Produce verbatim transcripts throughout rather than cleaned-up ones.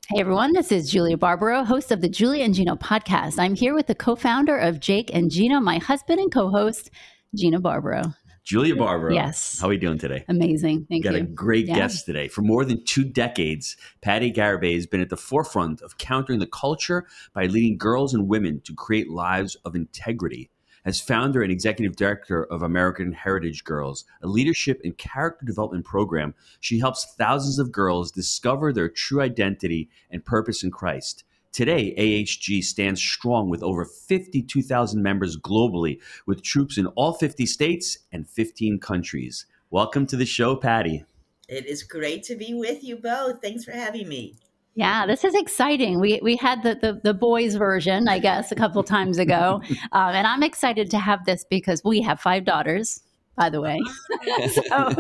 Hey everyone, this is Julia Barbaro, host of the Julia and Gino podcast. I'm here with the co-founder of Jake and Gino, my husband and co-host, Gina Barbaro. Julia Barbaro. Yes. How are we doing today? Amazing. Thank Got you. a great Yeah. guest today. For more than two decades, Patty Garibay has been at the forefront of countering the culture by leading girls and women to create lives of integrity. As founder and executive director of American Heritage Girls, a leadership and character development program, she helps thousands of girls discover their true identity and purpose in Christ. Today, A H G stands strong with over fifty-two thousand members globally, with troops in all fifty states and fifteen countries. Welcome to the show, Patty. It is great to be with you both. Thanks for having me. Yeah, this is exciting. We we had the the, the boys version, I guess, a couple times ago, um, and I'm excited to have this because we have five daughters, by the way. So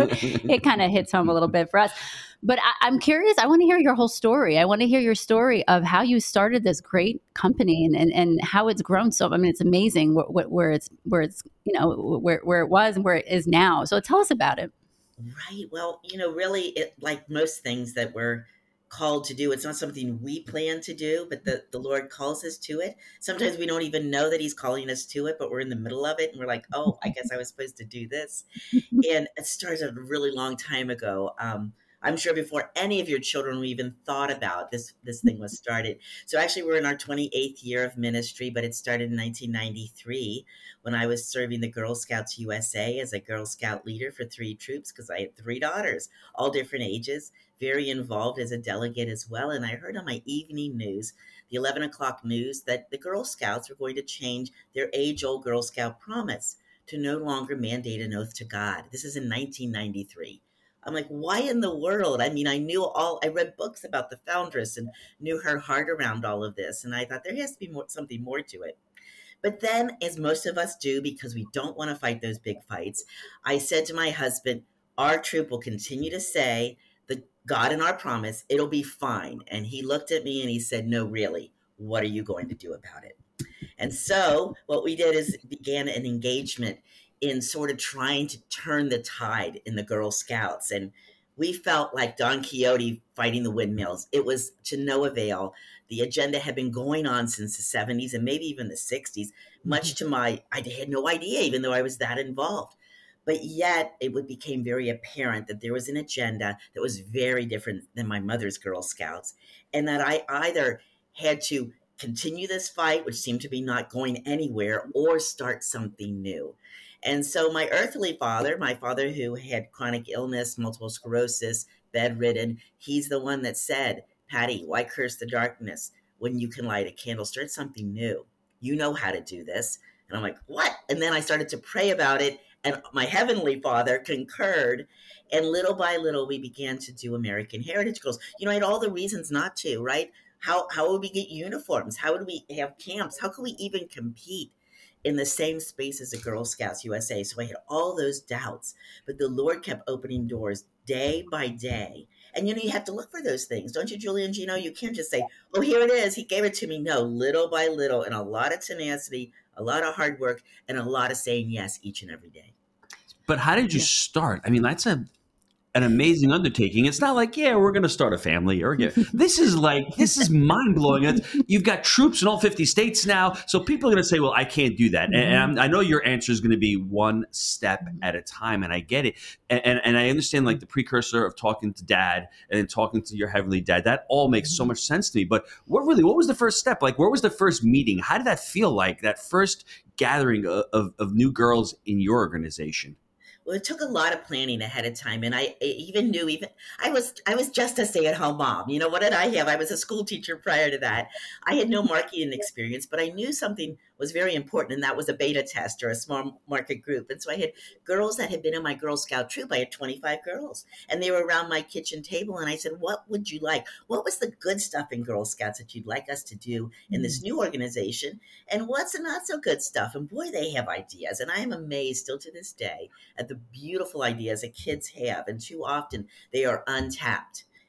it kind of hits home a little bit for us. But I, I'm curious. I want to hear your whole story. I want to hear your story of how you started this great company and, and, and how it's grown. So I mean, it's amazing where, where it's where it's you know where where it was and where it is now. So tell us about it. Right. Well, you know, really, it, like most things that we're called to do, it's not something we plan to do, but the, the Lord calls us to it. Sometimes we don't even know that he's calling us to it, but we're in the middle of it and we're like, oh, I guess I was supposed to do this. And it started a really long time ago. Um, I'm sure before any of your children even thought about this, this thing was started. So actually we're in our twenty-eighth year of ministry, but it started in nineteen ninety-three when I was serving the Girl Scouts U S A as a Girl Scout leader for three troops, because I had three daughters, all different ages, very involved as a delegate as well. And I heard on my evening news, the eleven o'clock news, that the Girl Scouts were going to change their age-old Girl Scout promise to no longer mandate an oath to God. This is in nineteen ninety-three. I'm like, why in the world? I mean, I knew all, I read books about the foundress and knew her heart around all of this. And I thought there has to be more, something more to it. But then, as most of us do, because we don't want to fight those big fights, I said to my husband, our troop will continue to say, the God in our promise, it'll be fine. And he looked at me and he said, no, really, what are you going to do about it? And so what we did is began an engagement in sort of trying to turn the tide in the Girl Scouts. And we felt like Don Quixote fighting the windmills. It was to no avail. The agenda had been going on since the seventies and maybe even the sixties, much to my, I had no idea, even though I was that involved. But yet it became very apparent that there was an agenda that was very different than my mother's Girl Scouts, and that I either had to continue this fight, which seemed to be not going anywhere, or start something new. And so my earthly father, my father who had chronic illness, multiple sclerosis, bedridden, he's the one that said, Patty, why curse the darkness when you can light a candle? Start something new. You know how to do this. And I'm like, what? And then I started to pray about it, and my heavenly father concurred. And little by little, we began to do American Heritage Girls. You know, I had all the reasons not to, right? How how would we get uniforms? How would we have camps? How could we even compete in the same space as the Girl Scouts U S A? So I had all those doubts, but the Lord kept opening doors day by day. And, you know, you have to look for those things. Don't you, Julie and Gino? You can't just say, oh, here it is. He gave it to me. No, little by little, and a lot of tenacity, a lot of hard work, and a lot of saying yes each and every day. But how did you Yeah. start? I mean, that's a an amazing undertaking. It's not like, yeah, we're going to start a family. Or yeah. This is like, this is mind blowing. You've got troops in all fifty states now. So people are going to say, well, I can't do that. And, and I'm, I know your answer is going to be one step at a time. And I get it. And, and, and I understand like the precursor of talking to dad and then talking to your heavenly dad. That all makes so much sense to me. But what really, what was the first step? Like, where was the first meeting? How did that feel like, that first gathering of, of, of new girls in your organization? Well, it took a lot of planning ahead of time. And I even knew, even I was, I was just a stay-at-home mom. You know, what did I have? I was a school teacher prior to that. I had no marketing experience, but I knew something was very important, and that was a beta test or a small market group. And so I had girls that had been in my Girl Scout troop. I had twenty-five girls, and they were around my kitchen table. And I said, what would you like? What was the good stuff in Girl Scouts that you'd like us to do in this new organization? And what's the not so good stuff? And boy, they have ideas. And I am amazed still to this day at the beautiful ideas that kids have. And too often they are untapped.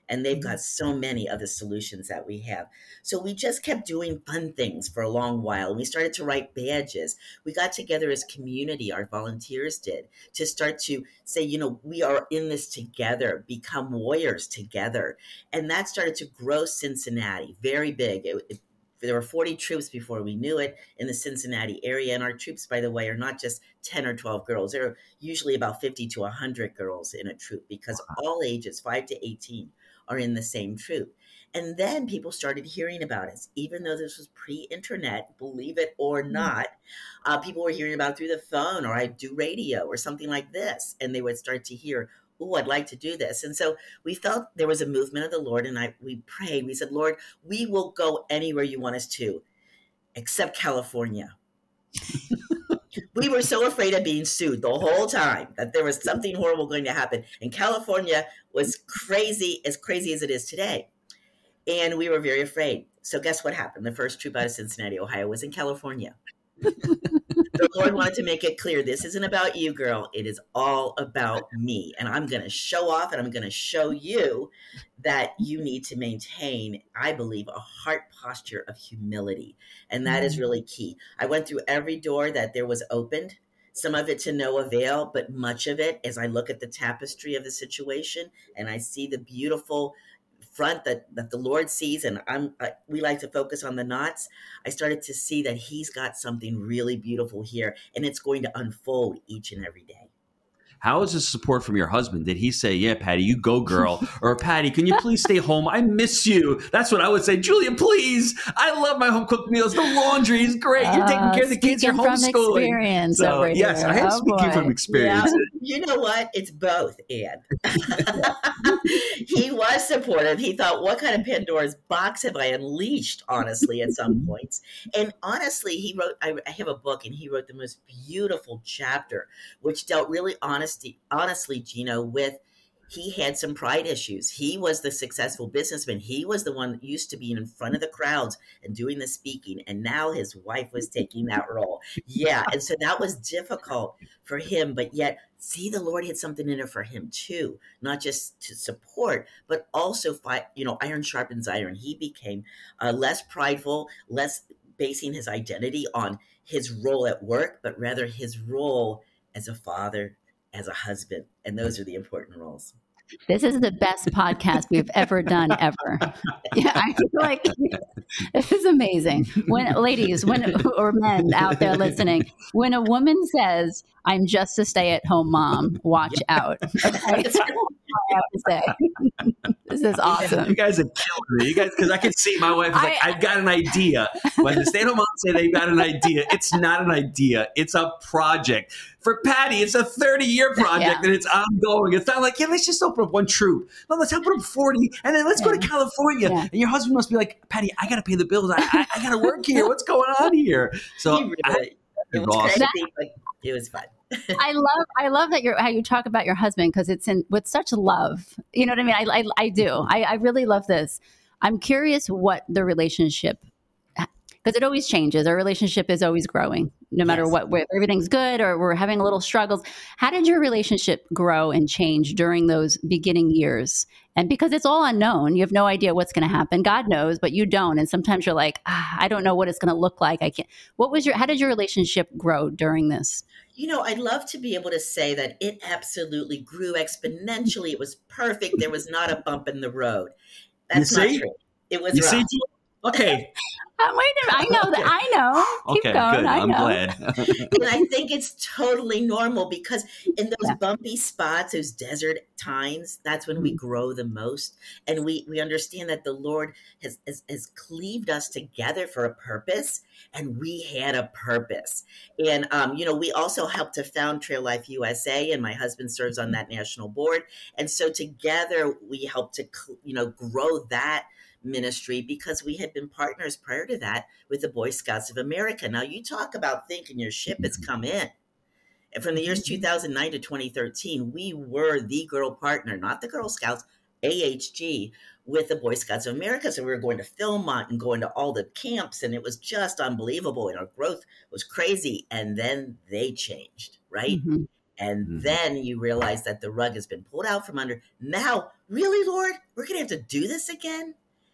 And they've got so many of the solutions that we have. So we just kept doing fun things for a long while. We started to write badges. We got together as community, our volunteers did, to start to say, you know, we are in this together, become warriors together. And that started to grow Cincinnati, very big. It, it, there were forty troops before we knew it in the Cincinnati area. And our troops, by the way, are not just ten or twelve girls. There are usually about fifty to one hundred girls in a troop, because all ages, five to eighteen, are in the same troop. And then people started hearing about us, even though this was pre-internet, believe it or not. Uh, people were hearing about it through the phone, or I do radio or something like this. And they would start to hear, oh, I'd like to do this. And so we felt there was a movement of the Lord, and I we prayed. We said, Lord, we will go anywhere you want us to, except California. We were so afraid of being sued the whole time that there was something horrible going to happen. And California was crazy, as crazy as it is today. And we were very afraid. So guess what happened? The first troop out of Cincinnati, Ohio, was in California. The Lord wanted to make it clear, this isn't about you, girl. It is all about me. And I'm going to show off, and I'm going to show you that you need to maintain, I believe, a heart posture of humility. And that is really key. I went through every door that there was opened, some of it to no avail, but much of it, as I look at the tapestry of the situation and I see the beautiful front that, that the Lord sees, and I'm I, we like to focus on the knots, I started to see that he's got something really beautiful here, and it's going to unfold each and every day. How is the support from your husband? Did he say, yeah, Patty, you go, girl? Or, Patty, can you please stay home? I miss you. That's what I would say. Julia, please. I love my home-cooked meals. The laundry is great. You're taking care of the kids. You're homeschooling. Experience so, over yes, here. I am oh, speaking boy. from experience. Yeah. You know what? It's both, Ann. He was supportive. He thought, what kind of Pandora's box have I unleashed, honestly, at some points? And honestly, he wrote, I, I have a book, and he wrote the most beautiful chapter, which dealt really honestly, honestly, Gino, with, he had some pride issues. He was the successful businessman. He was the one that used to be in front of the crowds and doing the speaking. And now his wife was taking that role. Yeah. And so that was difficult for him. But yet, see, the Lord had something in it for him too, not just to support, but also fight, you know, iron sharpens iron. He became uh, less prideful, less basing his identity on his role at work, but rather his role as a father, as a husband. And those are the important roles. This is the best podcast we've ever done, ever. Yeah, I feel like this is amazing. When ladies, when or men out there listening, when a woman says, "I'm just a stay-at-home mom," watch out. Okay? That's all I have to say. This is awesome. You guys are killing me. You guys, because I can see my wife is like, I, I've got an idea. When the stay-at-home moms say they've got an idea, it's not an idea. It's a project. For Patty, it's a thirty-year project, yeah. And it's ongoing. It's not like, yeah, let's just open up one troop. No, let's open up forty, and then let's yeah. go to California. Yeah. And your husband must be like, Patty, I got to pay the bills. I, I, I got to work here. What's going on here? So really, I, it was awesome. Crazy, but it was fun. I love, I love that you're how you talk about your husband, because it's in with such love. You know what I mean? I, I, I do. I, I really love this. I'm curious what the relationship, because it always changes. Our relationship is always growing, no matter yes. what. Whether everything's good or we're having a little struggles. How did your relationship grow and change during those beginning years? And because it's all unknown, you have no idea what's going to happen. God knows, but you don't. And sometimes you're like, ah, I don't know what it's going to look like. I can't. What was your? How did your relationship grow during this? You know, I'd love to be able to say that it absolutely grew exponentially. It was perfect. There was not a bump in the road. That's not true. It was you rough. See? Okay. Uh, wait a minute. I know that. I know. Keep okay, going. good. I I'm know. glad. And I think it's totally normal, because in those Yeah. bumpy spots, those desert times, that's when we grow the most. And we, we understand that the Lord has, has, has cleaved us together for a purpose, and we had a purpose. And, um, you know, we also helped to found Trail Life U S A, and my husband serves on that national board. And so together we helped to, you know, grow that ministry, because we had been partners prior to that with the Boy Scouts of America. Now, you talk about thinking your ship has come in. And from the years two thousand nine to twenty thirteen, we were the girl partner, not the Girl Scouts, A H G, with the Boy Scouts of America. So we were going to Philmont and going to all the camps, and it was just unbelievable. And our growth was crazy. And then they changed, right? Mm-hmm. And Mhm. then you realize that the rug has been pulled out from under. Now, really, Lord, we're going to have to do this again?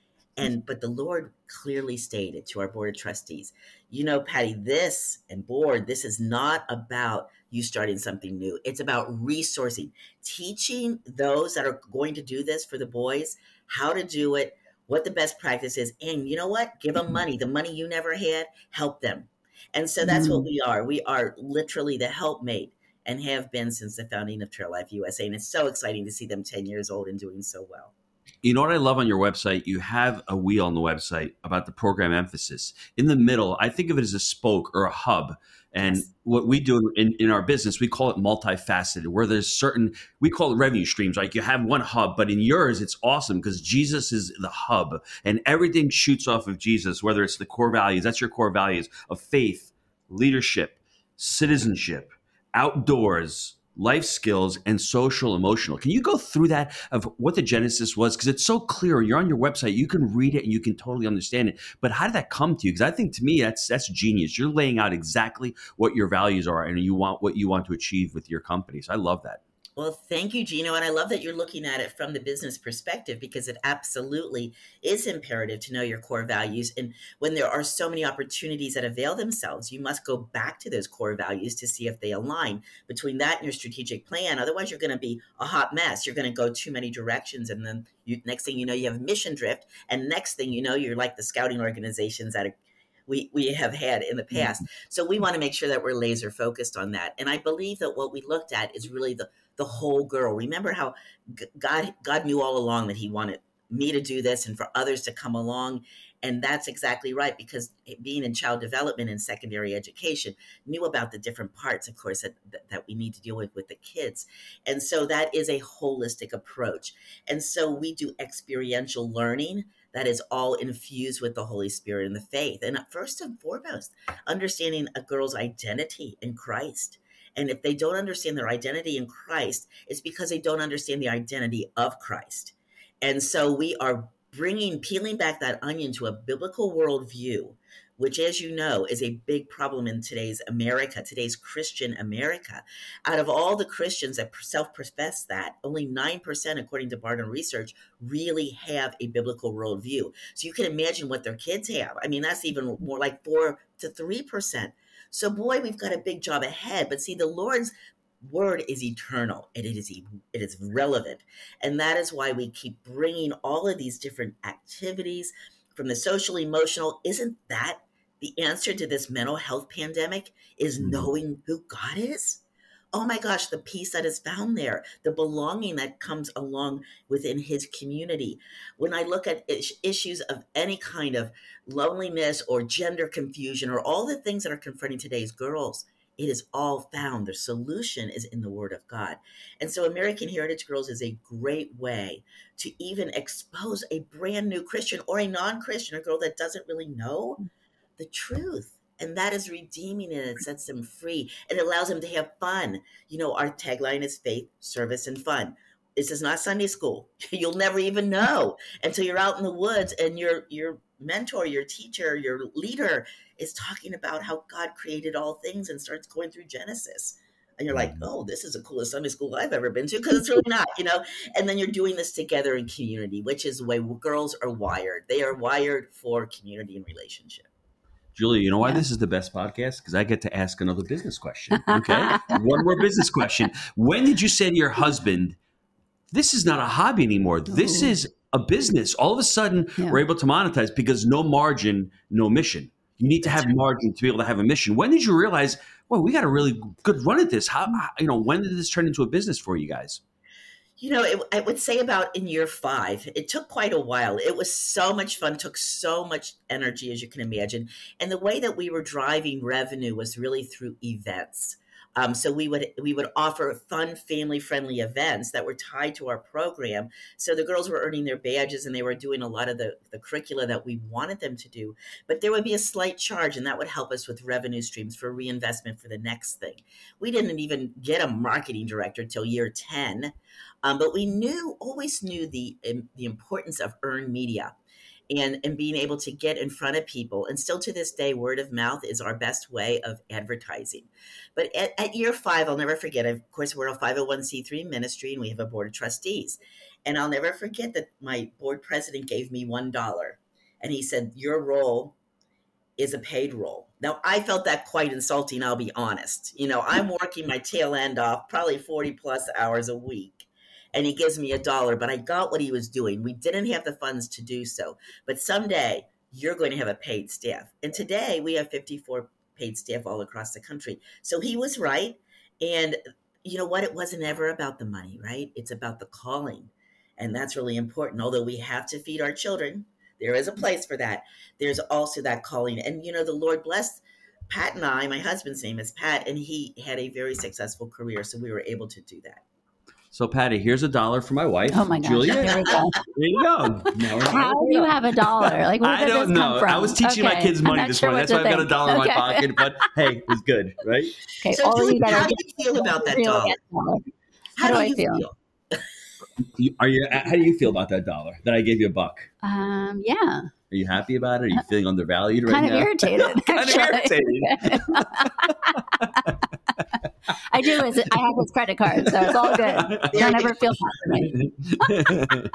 And but the Lord clearly stated to our board of trustees, you know, Patty, this and board, this is not about you starting something new. It's about resourcing, teaching those that are going to do this for the boys how to do it, what the best practice is, and you know what? Give them money. The money you never had, help them. And so that's what Mm. we are. We are literally the helpmate and have been since the founding of Trail Life U S A. And it's so exciting to see them ten years old and doing so well. You know what I love on your website? You have a wheel on the website about the program emphasis. In the middle, I think of it as a spoke or a hub. And Yes. what we do in, in our business, we call it multifaceted, where there's certain, we call it revenue streams. Like you have one hub, but in yours, it's awesome because Jesus is the hub and everything shoots off of Jesus, whether it's the core values, that's your core values of faith, leadership, citizenship, outdoors, life skills, and social emotional. Can you go through that of what the genesis was? Because it's so clear. You're on your website. You can read it and you can totally understand it. But how did that come to you? Because I think to me, that's that's genius. You're laying out exactly what your values are and you want what you want to achieve with your company. So I love that. Well, thank you, Gino. And I love that you're looking at it from the business perspective because it absolutely is imperative to know your core values. And when there are so many opportunities that avail themselves, you must go back to those core values to see if they align between that and your strategic plan. Otherwise, you're going to be a hot mess. You're going to go too many directions. And then you, next thing you know, you have mission drift. And next thing you know, you're like the scouting organizations that are we we have had in the past. So we want to make sure that we're laser focused on that. And I believe that what we looked at is really the the whole girl. Remember how God God knew all along that he wanted me to do this and for others to come along. And that's exactly right, because being in child development and secondary education, knew about the different parts, of course, that, that we need to deal with with the kids. And so that is a holistic approach. And so we do experiential learning that is all infused with the Holy Spirit and the faith. And first and foremost, understanding a girl's identity in Christ. And if they don't understand their identity in Christ, it's because they don't understand the identity of Christ. And so we are bringing, peeling back that onion to a biblical worldview, which, as you know, is a big problem in today's America, today's Christian America. Out of all the Christians that self-profess that, only nine percent, according to Barna Research, really have a biblical worldview. So you can imagine what their kids have. I mean, that's even more like four to three percent. So boy, we've got a big job ahead. But see, the Lord's word is eternal and it is it is relevant. And that is why we keep bringing all of these different activities from the social emotional. Isn't that the answer to this mental health pandemic, is Mhm. knowing who God is? Oh my gosh, the peace that is found there, the belonging that comes along within his community. When I look at is- issues of any kind of loneliness or gender confusion or all the things that are confronting today's girls, it is all found. The solution is in the Word of God. And so American Heritage Girls is a great way to even expose a brand new Christian or a non-Christian, a girl that doesn't really know the truth. And that is redeeming, and it sets them free. And it allows them to have fun. You know, our tagline is faith, service, and fun. This is not Sunday school. You'll never even know until you're out in the woods and your your mentor, your teacher, your leader is talking about how God created all things and starts going through Genesis. And you're like, oh, this is the coolest Sunday school I've ever been to, because it's really not, you know. And then you're doing this together in community, which is the way girls are wired. They are wired for community and relationship. Julia, you know why Yeah. this is the best podcast? Because I get to ask another business question. Okay. One more business question. When did you say to your husband, this is not a hobby anymore? This Ooh. is a business. All of a sudden, Yeah. we're able to monetize because no margin, no mission. You need to That's have right. margin to be able to have a mission. When did you realize, well, we got a really good run at this? How, how- you know, when did this turn into a business for you guys? You know, it, I would say about in year five. It took quite a while. It was so much fun, took so much energy, as you can imagine. And the way that we were driving revenue was really through events. Um, so we would we would offer fun, family-friendly events that were tied to our program. So the girls were earning their badges and they were doing a lot of the, the curricula that we wanted them to do. But there would be a slight charge, and that would help us with revenue streams for reinvestment for the next thing. We didn't even get a marketing director till year ten. Um, but we knew, always knew the the importance of earned media. and, and being able to get in front of people. And still to this day, word of mouth is our best way of advertising. But at, at year five, I'll never forget, of course, we're a five oh one c three ministry and we have a board of trustees. And I'll never forget that my board president gave me one dollar. And he said, your role is a paid role. Now, I felt that quite insulting, I'll be honest. You know, I'm working my tail end off, probably forty plus hours a week. And he gives me a dollar, but I got what he was doing. We didn't have the funds to do so. But someday you're going to have a paid staff. And today we have fifty-four paid staff all across the country. So he was right. And you know what? It wasn't ever about the money, right? It's about the calling. And that's really important. Although we have to feed our children, there is a place for that. There's also that calling. And, you know, the Lord blessed Pat and I, my husband's name is Pat, and he had a very successful career. So we were able to do that. So, Patty, here's a dollar for my wife, Oh my gosh. Julia. Here we go. There you go. Now we're- How do you have a dollar? Like, where I did don't this come know. from? I was teaching Okay. my kids I'm money not this sure morning. what That's why to I've got a think. dollar in my Okay. pocket. But hey, it's good, right? Okay, So, all of you Julia, that how are do you feel about that real dollar? get dollar. How, do do I you feel? feel? You, are you? How do you feel about that dollar that I gave you a buck? Um, yeah, Are you happy about it? Are you feeling undervalued right kind of now? irritated. Kind of actually. irritated. I do. Is I have his credit card, so it's all good. Don't ever feel bad for me.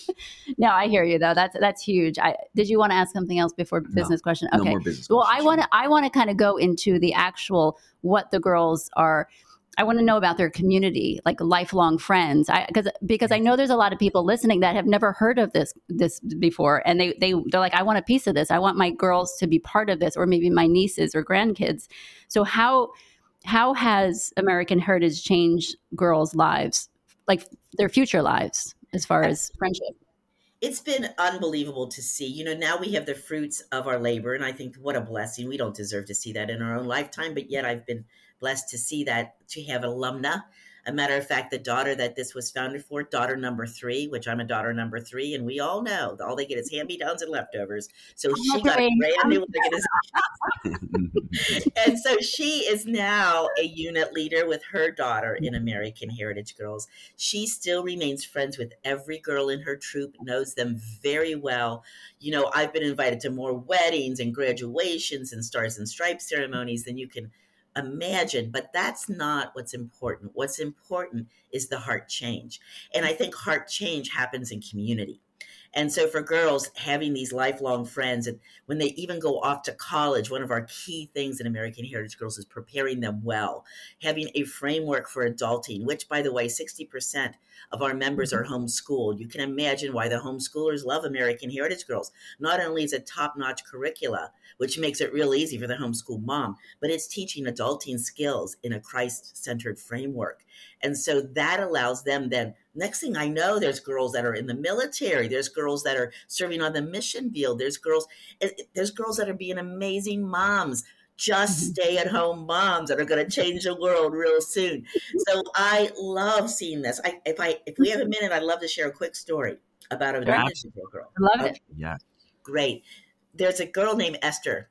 No, I hear you though. That's that's huge. I, did you want to ask something else before business question? No Okay. more business Well, I questions. want to I want to kind of go into the actual what the girls are. I want to know about their community, like lifelong friends. I because because I know there's a lot of people listening that have never heard of this this before, and they they they're like, I want a piece of this. I want my girls to be part of this, or maybe my nieces or grandkids. So how how has American Heritage changed girls' lives, like their future lives, as far as friendship? It's been unbelievable to see. You know, now we have the fruits of our labor, and I think what a blessing. We don't deserve to see that in our own lifetime, but yet I've been blessed to see that, to have alumna. A matter of fact, the daughter that this was founded for, daughter number three, which I'm a daughter number three, and we all know all they get is hand-me-downs and leftovers. So she got a brand new organization. And so she is now a unit leader with her daughter in American Heritage Girls. She still remains friends with every girl in her troop, knows them very well. You know, I've been invited to more weddings and graduations and Stars and Stripes ceremonies than you can imagine, but that's not what's important. What's important is the heart change. And I think heart change happens in community. And so for girls, having these lifelong friends, and when they even go off to college, one of our key things in American Heritage Girls is preparing them well, having a framework for adulting, which, by the way, sixty percent of our members are homeschooled. You can imagine why the homeschoolers love American Heritage Girls. Not only is it top-notch curricula, which makes it real easy for the homeschool mom, but it's teaching adulting skills in a Christ-centered framework. And so that allows them then, next thing I know, there's girls that are in the military. There's girls that are serving on the mission field. There's girls, there's girls that are being amazing moms, just stay-at-home moms that are going to change the world real soon. So I love seeing this. I, if I, if we have a minute, I'd love to share a quick story about a ministry girl. I love Okay. it. Yeah. Great. There's a girl named Esther.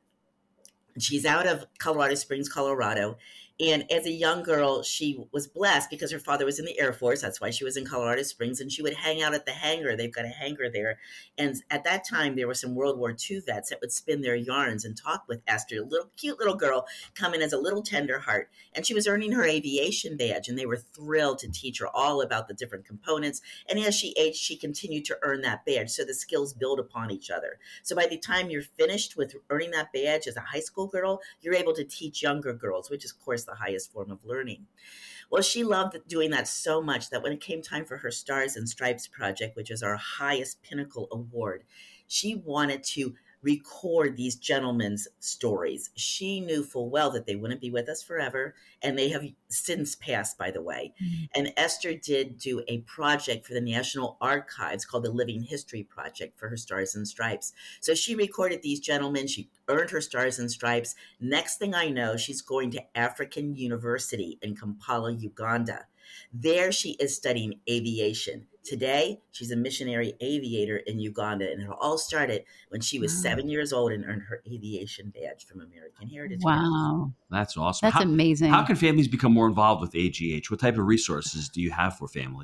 She's out of Colorado Springs, Colorado. And as a young girl, she was blessed because her father was in the Air Force. That's why she was in Colorado Springs. And she would hang out at the hangar. They've got a hangar there. And at that time, there were some World War Two vets that would spin their yarns and talk with Esther, a little cute little girl, coming as a little tender heart. And she was earning her aviation badge. And they were thrilled to teach her all about the different components. And as she aged, she continued to earn that badge. So the skills build upon each other. So by the time you're finished with earning that badge as a high school girl, you're able to teach younger girls, which is, of course, the highest form of learning. Well, she loved doing that so much that when it came time for her Stars and Stripes project, which is our highest pinnacle award, she wanted to record these gentlemen's stories. She knew full well that they wouldn't be with us forever, and they have since passed, by the way. Mm-hmm. And Esther did do a project for the National Archives called the Living History Project for her Stars and Stripes. So she recorded these gentlemen. She earned her Stars and Stripes. Next thing I know, she's going to African University in Kampala, Uganda. There she is studying aviation. Today, she's a missionary aviator in Uganda, and it all started when she was wow. seven years old and earned her aviation badge from American Heritage. Wow. That's awesome. That's how, amazing. How can families become more involved with A G H? What type of resources do you have for families?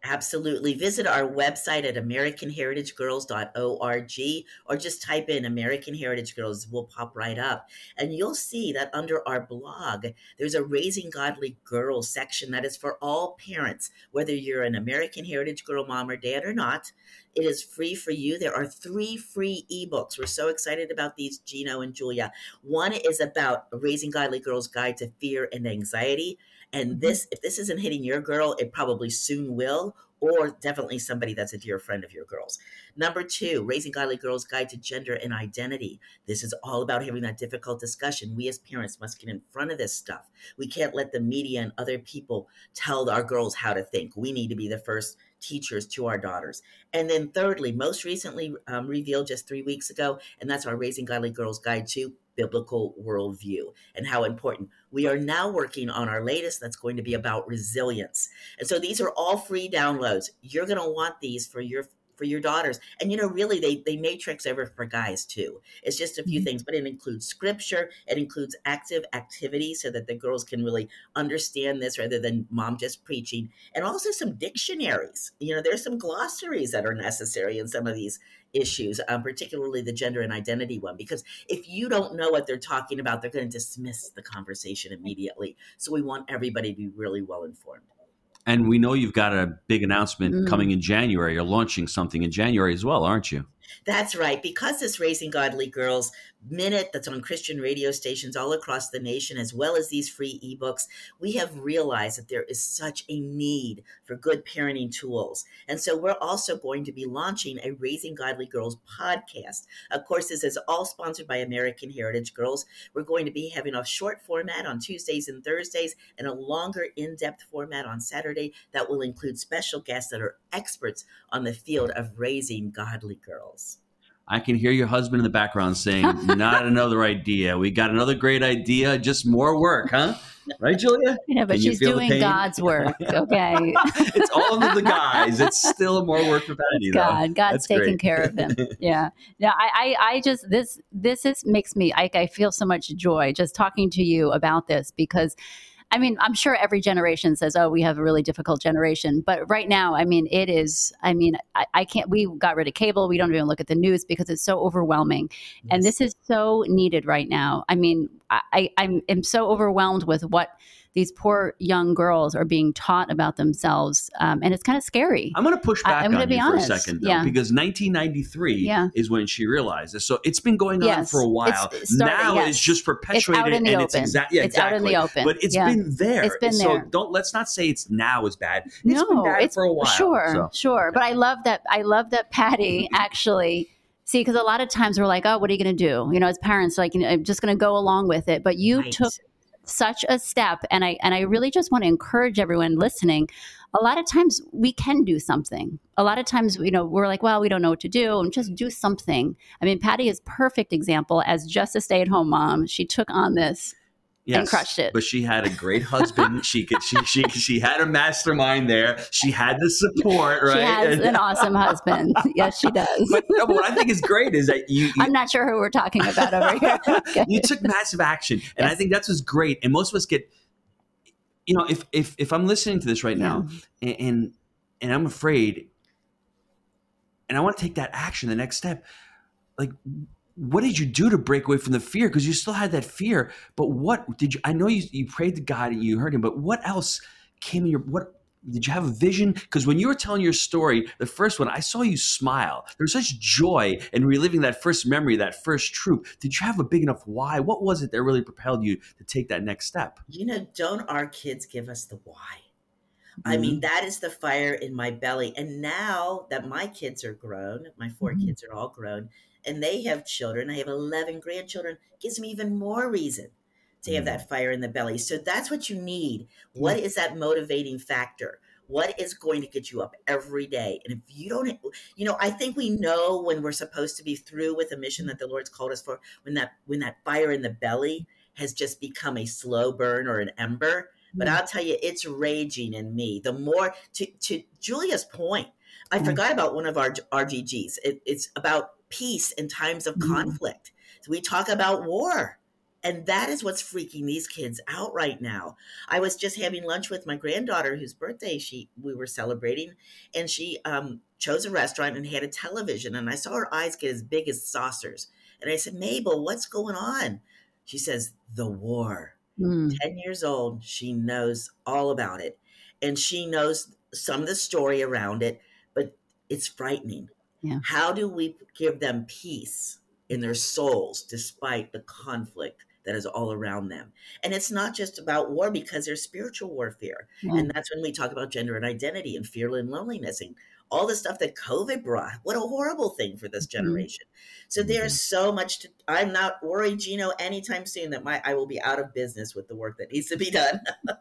Absolutely. Visit our website at american heritage girls dot org or just type in American Heritage Girls. We'll pop right up. And you'll see that under our blog, there's a Raising Godly Girls section that is for all parents, whether you're an American Heritage Girl mom or dad or not. It is free for you. There are three free ebooks. We're so excited about these, Gino and Julia. One is about Raising Godly Girls Guide to Fear and Anxiety. And this, if this isn't hitting your girl, it probably soon will, or definitely somebody that's a dear friend of your girls. Number two, Raising Godly Girls Guide to Gender and Identity. This is all about having that difficult discussion. We as parents must get in front of this stuff. We can't let the media and other people tell our girls how to think. We need to be the first teachers to our daughters. And then thirdly, most recently um, revealed just three weeks ago, and that's our Raising Godly Girls Guide to Biblical Worldview and how important. We are now working on our latest that's going to be about resilience. And so these are all free downloads. You're going to want these for your for your daughters. And, you know, really, they, they matrix over for guys, too. It's just a few mm-hmm. things, but it includes scripture. It includes active activity so that the girls can really understand this rather than mom just preaching. And also some dictionaries. You know, there's some glossaries that are necessary in some of these issues, um, particularly the gender and identity one, because if you don't know what they're talking about, they're going to dismiss the conversation immediately. So we want everybody to be really well informed. And we know you've got a big announcement mm. coming in January. You're launching something in January as well, aren't you? That's right. Because this Raising Godly Girls Minute that's on Christian radio stations all across the nation, as well as these free ebooks, we have realized that there is such a need for good parenting tools. And so we're also going to be launching a Raising Godly Girls podcast. Of course, this is all sponsored by American Heritage Girls. We're going to be having a short format on Tuesdays and Thursdays and a longer in-depth format on Saturday that will include special guests that are experts on the field of raising godly girls. I can hear your husband in the background saying, not another idea. We got another great idea, just more work, huh? Right, Julia? Yeah, but can she's doing God's work, okay? It's all of the guys. It's still more work for Patty, though. God, God's That's taking great. care of him. Yeah. Yeah, I, I, I just, this, this is, makes me, I, I feel so much joy just talking to you about this because I mean, I'm sure every generation says, oh, we have a really difficult generation. But right now, I mean, it is, I mean, I, I can't, we got rid of cable. We don't even look at the news because it's so overwhelming. Yes. And this is so needed right now. I mean, I, I'm, I'm so overwhelmed with what these poor young girls are being taught about themselves. Um, and it's kind of scary. I'm going to push back I, I'm on be you honest. for a second, though, yeah. because nineteen ninety-three yeah. is when she realized this. So it's been going on yes. for a while. It's started, now yes. it's just perpetuated. It's out in the and open. It's, exa- yeah, it's exactly. out in the open. But it's yeah. been there. It's been so there. don't, let's not say it's now is bad. It's no, been bad it's, for a while. Sure, so. sure. But I love that. I love that Patty actually... See, because a lot of times we're like, oh, what are you going to do? You know, as parents, like, you know, I'm just going to go along with it. But you right. took such a step. And I and I really just want to encourage everyone listening. A lot of times we can do something. A lot of times, you know, we're like, well, we don't know what to do, and just do something. I mean, Patty is perfect example as just a stay-at-home mom. She took on this. Yes, and crushed it. But she had a great husband. she could she she she had a mastermind there. She had the support, right? She has an awesome husband. Yes, she does. But, no, but what I think is great is that you, you I'm not sure who we're talking about over here. Okay. You took massive action. And yes. I think that's what's great. And most of us get, you know, if if if I'm listening to this right yeah. now and, and and I'm afraid and I want to take that action, the next step, like what did you do to break away from the fear? Because you still had that fear, but what did you, I know you, you prayed to God and you heard him, but what else came in your, what, did you have a vision? Because when you were telling your story, the first one, I saw you smile. There was such joy in reliving that first memory, that first truth. Did you have a big enough why? What was it that really propelled you to take that next step? You know, don't our kids give us the why? Mm-hmm. I mean, that is the fire in my belly. And now that my kids are grown, my four mm-hmm. kids are all grown, and they have children, I have eleven grandchildren, gives me even more reason to have that fire in the belly. So that's what you need. What is that motivating factor? What is going to get you up every day? And if you don't, you know, I think we know when we're supposed to be through with a mission that the Lord's called us for, when that when that fire in the belly has just become a slow burn or an ember. But I'll tell you, it's raging in me. The more, to, to Julia's point, I mm-hmm. forgot about one of our R G Gs. It, it's about peace in times of mm-hmm. conflict. So we talk about war. And that is what's freaking these kids out right now. I was just having lunch with my granddaughter whose birthday she we were celebrating, and she um, chose a restaurant and had a television. And I saw her eyes get as big as saucers. And I said, Mabel, what's going on? She says, the war. Mm. ten years old, she knows all about it. And she knows some of the story around it, but it's frightening. Yeah. How do we give them peace in their souls despite the conflict that is all around them? And it's not just about war, because there's spiritual warfare. Yeah. And that's when we talk about gender and identity and fear and loneliness and all the stuff that COVID brought. What a horrible thing for this generation. Mm-hmm. So there's so much to, I'm not worried, Gino, anytime soon that my, I will be out of business with the work that needs to be done.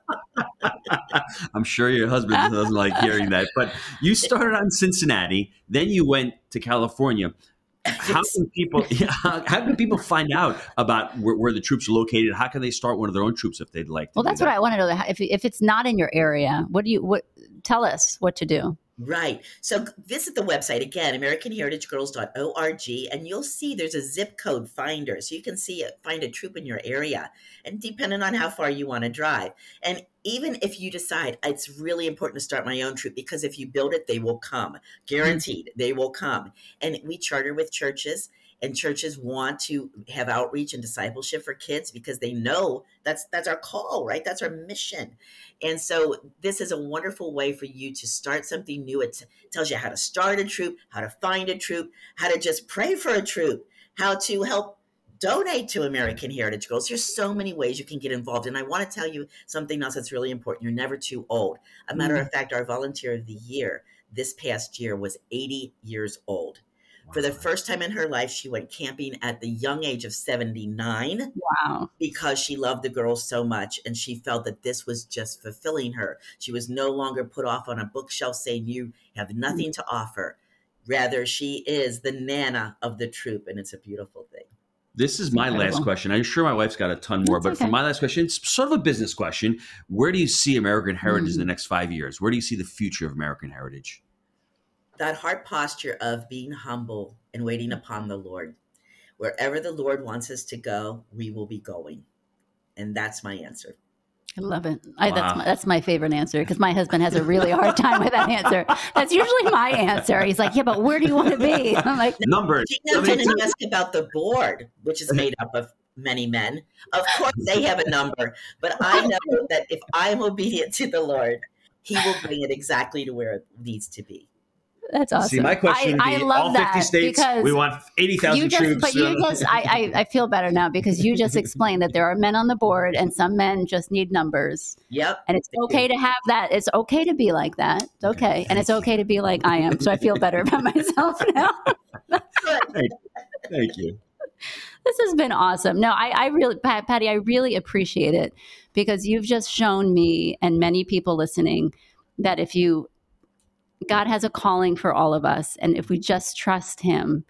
I'm sure your husband doesn't like hearing that, but you started on Cincinnati, then you went to California. How can people, how can people find out about where, where the troops are located? How can they start one of their own troops if they'd like to? Well, that's that? what I want to know. If, if it's not in your area, what do you, what, tell us what to do. Right. So visit the website again, American Heritage Girls dot org, and you'll see there's a zip code finder. So you can see it, find a troop in your area, and depending on how far you want to drive. And even if you decide it's really important to start my own troop, because if you build it, they will come. Guaranteed, they will come. And we charter with churches, and churches want to have outreach and discipleship for kids because they know that's that's our call, right? That's our mission. And so this is a wonderful way for you to start something new. It t- tells you how to start a troop, how to find a troop, how to just pray for a troop, how to help donate to American Heritage Girls. There's so many ways you can get involved. And I want to tell you something else that's really important. You're never too old. A matter mm-hmm. of fact, our volunteer of the year this past year was eighty years old. For the first time in her life, she went camping at the young age of seventy-nine. Wow. Because she loved the girls so much, and she felt that this was just fulfilling her. She was no longer put off on a bookshelf saying, you have nothing to offer. Rather, she is the Nana of the troop, and it's a beautiful thing. This is my Incredible. last question. I'm sure my wife's got a ton more, That's but okay. for my last question, it's sort of a business question. Where do you see American Heritage mm. in the next five years? Where do you see the future of American Heritage? That heart posture of being humble and waiting upon the Lord. Wherever the Lord wants us to go, we will be going. And that's my answer. I love it. I, Wow. that's, my, that's my favorite answer because my husband has a really hard time with that answer. That's usually my answer. He's like, yeah, but where do you want to be? I'm like, numbers. Gino didn't ask about the board, which is made up of many men. Of course, they have a number. But I know that if I'm obedient to the Lord, he will bring it exactly to where it needs to be. That's awesome. See, my question I, would be, I love all fifty that states, we want eighty thousand troops. But you just, I, I, I feel better now because you just explained that there are men on the board and some men just need numbers. Yep. And it's okay to have that. It's okay to be like that. It's okay. And it's okay to be like I am. So I feel better about myself now. Thank, thank you. This has been awesome. No, I, I really, Patty, I really appreciate it because you've just shown me and many people listening that if you, God has a calling for all of us. And if we just trust him,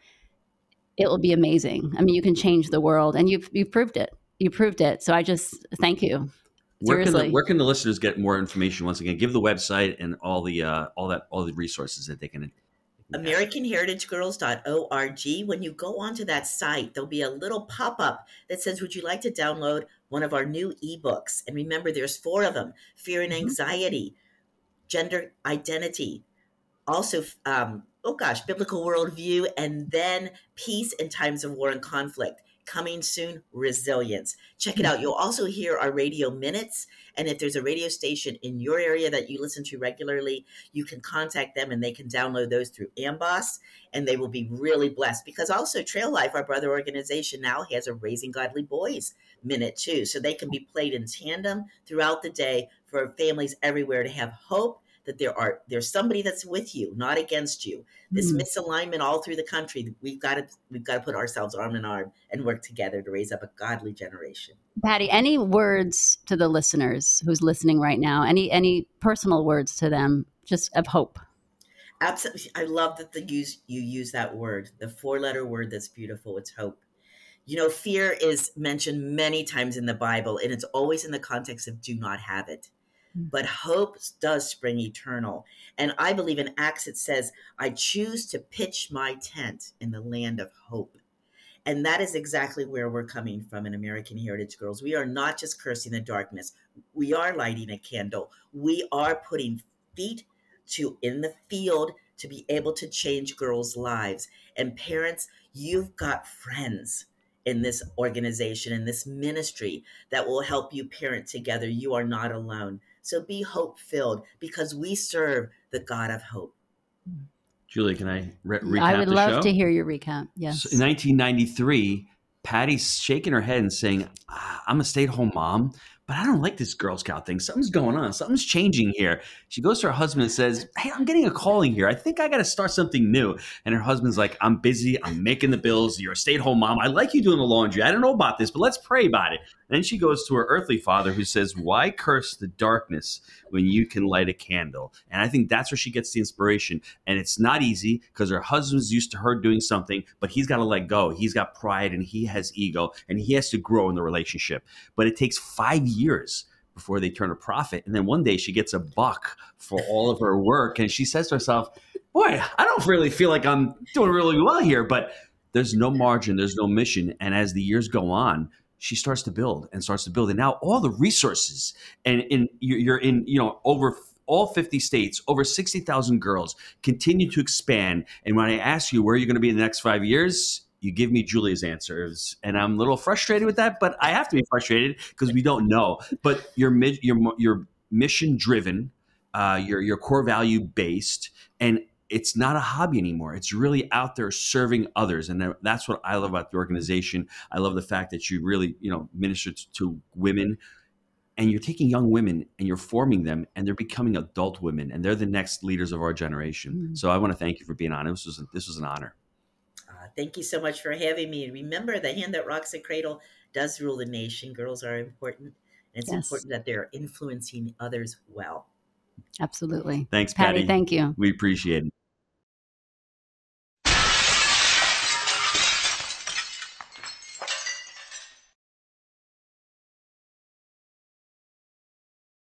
it will be amazing. I mean, you can change the world and you've, you've proved it. You proved it. So I just thank you. Where can, the, where can the listeners get more information? Once again, give the website and all the, uh, all that, all the resources that they can. American Heritage Girls dot org. When you go onto that site, there'll be a little pop-up that says, would you like to download one of our new ebooks? And remember, there's four of them: fear and anxiety, mm-hmm. gender identity, also, um, oh gosh, biblical worldview, and then peace in times of war and conflict. Coming soon, resilience. Check it out. You'll also hear our radio minutes. And if there's a radio station in your area that you listen to regularly, you can contact them and they can download those through Amboss, and they will be really blessed. Because also Trail Life, our brother organization, now has a Raising Godly Boys minute too. So they can be played in tandem throughout the day for families everywhere to have hope that there are there's somebody that's with you, not against you. This mm. misalignment all through the country, we've got to we've got to put ourselves arm in arm and work together to raise up a godly generation. Patty, any words to the listeners who's listening right now? Any any personal words to them, just of hope? Absolutely. I love that the use you use that word, the four-letter word that's beautiful. It's hope. You know, fear is mentioned many times in the Bible, and it's always in the context of do not have it. But hope does spring eternal. And I believe in Acts it says, I choose to pitch my tent in the land of hope. And that is exactly where we're coming from in American Heritage Girls. We are not just cursing the darkness. We are lighting a candle. We are putting feet to in the field to be able to change girls' lives. And parents, you've got friends in this organization, in this ministry that will help you parent together. You are not alone. So be hope-filled because we serve the God of hope. Julie, can I re- recap I would the love show? to hear your recap. Yes. So in nineteen ninety-three, Patty's shaking her head and saying, ah, I'm a stay-at-home mom, but I don't like this Girl Scout thing. Something's going on. Something's changing here. She goes to her husband and says, hey, I'm getting a calling here. I think I got to start something new. And her husband's like, I'm busy. I'm making the bills. You're a stay-at-home mom. I like you doing the laundry. I don't know about this, but let's pray about it. And then she goes to her earthly father who says, why curse the darkness when you can light a candle? And I think that's where she gets the inspiration. And it's not easy because her husband's used to her doing something, but he's got to let go. He's got pride and he has ego and he has to grow in the relationship. But it takes five years before they turn a profit. And then one day she gets a buck for all of her work. And she says to herself, boy, I don't really feel like I'm doing really well here, but there's no margin, there's no mission. And as the years go on, she starts to build and starts to build. And now all the resources and in you're in, you know, over all fifty states, over sixty thousand girls continue to expand. And when I ask you where you're going to be in the next five years, you give me Julia's answers, and I'm a little frustrated with that, but I have to be frustrated because we don't know. But you're you're you're mission driven, uh, you're you're core value based, and it's not a hobby anymore. It's really out there serving others, and that's what I love about the organization. I love the fact that you really you know minister to women, and you're taking young women and you're forming them, and they're becoming adult women, and they're the next leaders of our generation. Mm-hmm. So I want to thank you for being on. This was this was an honor. Thank you so much for having me. And remember, the hand that rocks the cradle does rule the nation. Girls are important. And it's yes. important that they're influencing others well. Absolutely. Thanks, Patty. Patty, thank you. We appreciate it.